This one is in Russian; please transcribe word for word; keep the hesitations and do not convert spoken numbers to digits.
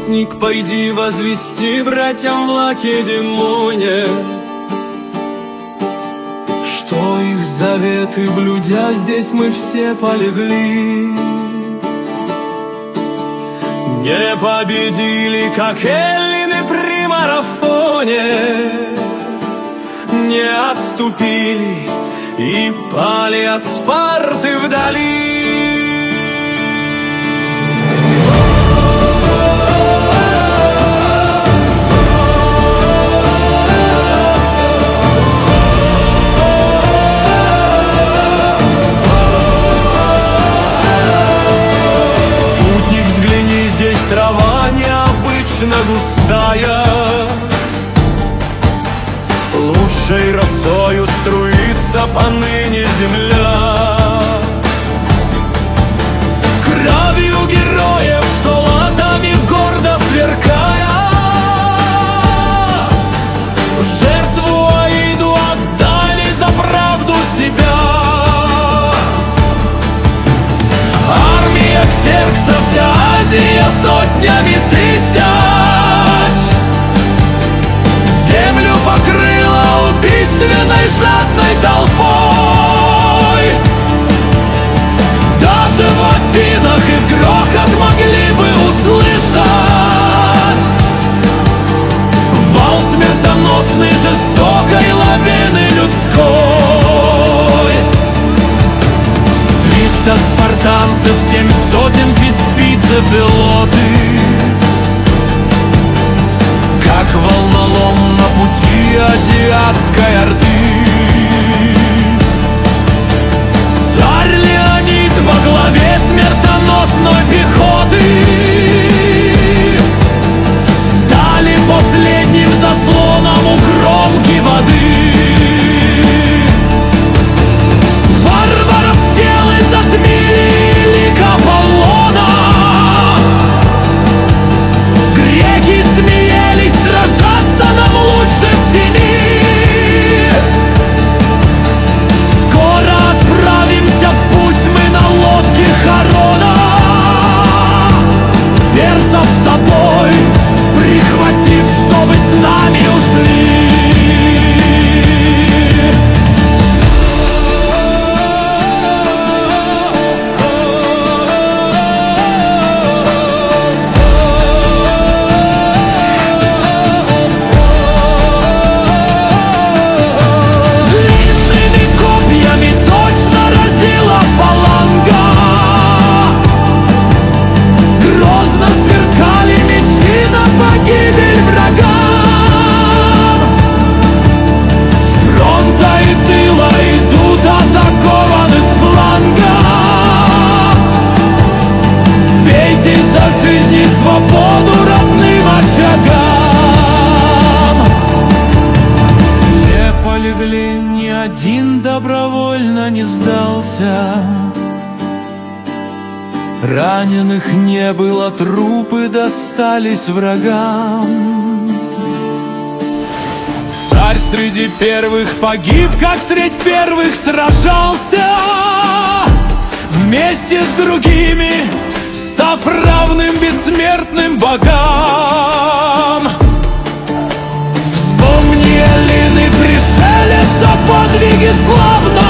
путник, пойди возвести братьям в Лакедемоне, что их заветы блюдя, здесь мы все полегли. Не победили, как эллины при марафоне, не отступили и пали от Спарты вдали. Трава необычно густая, лучшей росою струится поныне земля. Кровью героев, что латами гордо сверкая, в жертву Аиду отдали за правду себя. Армия Ксеркса, вся Азия сотнями тысяч землю покрыла убийственной жадной толпой. Даже в Афинах их грохот могли бы услышать. Вал смертоносный, жестокой лавины людской. Триста спартанцев, семь сотен фиспийцев и лоты, как волнолом на пути азиатской орды. Царь Леонид во главе смертоносной пехоты стали последним заслоном у кромки воды. Варваров стелы затмили лик Аполлона, греки смеялись, сражаться нам лучше в тени. Скоро отправимся в путь мы на лодке Харона, персов с собой прихватив, чтобы с нами ушли. Свободу родным очагам. Все полегли, ни один добровольно не сдался. Раненых не было, трупы достались врагам. Царь среди первых погиб, как средь первых сражался, вместе с другими став равным бессмертным богам. Вспомни Эллины, пришелец, о подвиге славно